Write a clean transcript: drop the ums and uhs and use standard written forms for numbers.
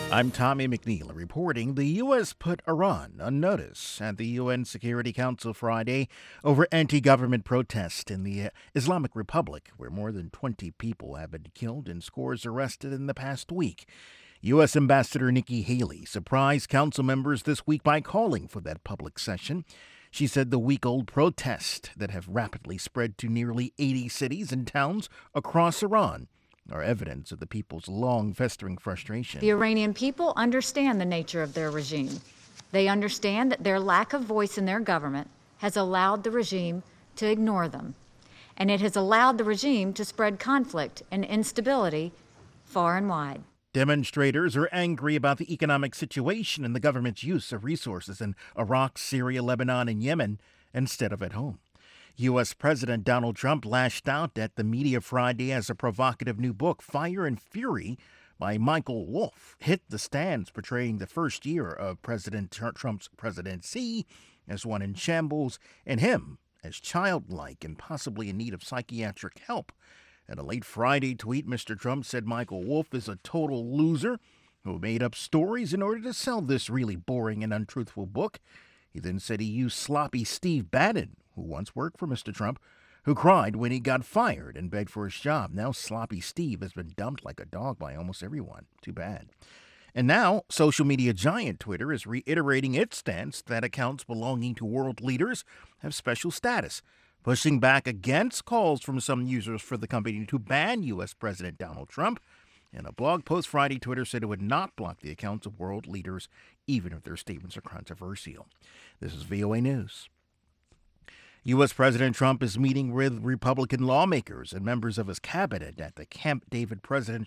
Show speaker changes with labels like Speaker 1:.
Speaker 1: I'm Tommy McNeil reporting the U.S. put Iran on notice at the UN Security Council Friday over anti-government protests in the Islamic Republic, where more than 20 people have been killed and scores arrested in the past week. U.S. Ambassador Nikki Haley surprised council members this week by calling for that public session. She said the week-old protests that have rapidly spread to nearly 80 cities and towns across Iran are evidence of the people's long-festering frustration.
Speaker 2: The Iranian people understand the nature of their regime. They understand that their lack of voice in their government has allowed the regime to ignore them, and it has allowed the regime to spread conflict and instability far and wide.
Speaker 1: Demonstrators are angry about the economic situation and the government's use of resources in Iraq, Syria, Lebanon, and Yemen instead of at home. U.S. President Donald Trump lashed out at the media Friday as a provocative new book, Fire and Fury, by Michael Wolff, hit the stands, portraying the first year of President Trump's presidency as one in shambles and him as childlike and possibly in need of psychiatric help. In a late Friday tweet, Mr. Trump said Michael Wolff is a total loser who made up stories in order to sell this really boring and untruthful book. He then said he used sloppy Steve Bannon, who once worked for Mr. Trump, who cried when he got fired and begged for his job. Now sloppy Steve has been dumped like a dog by almost everyone. Too bad. And now, social media giant Twitter is reiterating its stance that accounts belonging to world leaders have special status, pushing back against calls from some users for the company to ban U.S. President Donald Trump. In a blog post Friday, Twitter said it would not block the accounts of world leaders, even if their statements are controversial. This is VOA News. U.S. President Trump is meeting with Republican lawmakers and members of his cabinet at the Camp David Presidential